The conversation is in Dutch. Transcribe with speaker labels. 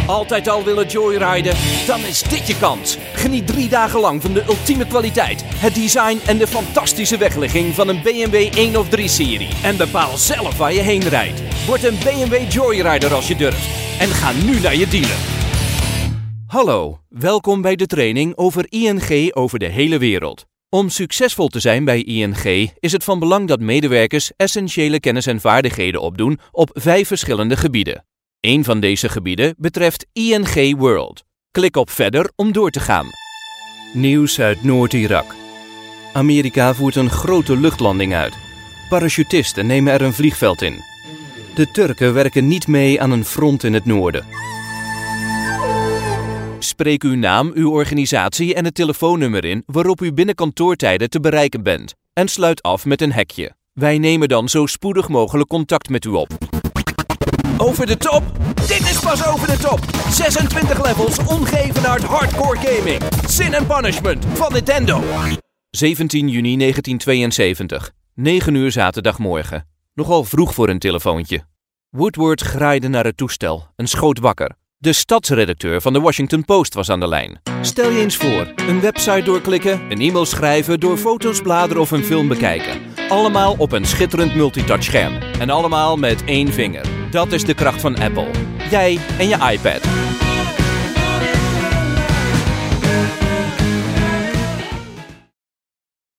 Speaker 1: Altijd al willen joyriden? Dan is dit je kans. Geniet 3 dagen lang van de ultieme kwaliteit, het design en de fantastische wegligging van een BMW 1 of 3-serie. En bepaal zelf waar je heen rijdt. Word een BMW Joyrider als je durft. En ga nu naar je dealer. Hallo, welkom bij de training over ING over de hele wereld. Om succesvol te zijn bij ING is het van belang dat medewerkers essentiële kennis en vaardigheden opdoen op 5 verschillende gebieden. Eén van deze gebieden betreft ING World. Klik op verder om door te gaan. Nieuws uit Noord-Irak. Amerika voert een grote luchtlanding uit. Parachutisten nemen er een vliegveld in. De Turken werken niet mee aan een front in het noorden. Spreek uw naam, uw organisatie en het telefoonnummer in waarop u binnen kantoortijden te bereiken bent. En sluit af met een hekje. Wij nemen dan zo spoedig mogelijk contact met u op. Over de top? Dit is pas over de top! 26 levels ongeëvenaard hardcore gaming. Sin and Punishment van Nintendo. 17 juni 1972. 9 uur zaterdagmorgen. Nogal vroeg voor een telefoontje. Woodward graaide naar het toestel en schoot wakker. De stadsredacteur van de Washington Post was aan de lijn. Stel je eens voor, een website doorklikken, een e-mail schrijven, door foto's bladeren of een film bekijken. Allemaal op een schitterend multitouch scherm. En allemaal met 1 vinger. Dat is de kracht van Apple. Jij en je iPad.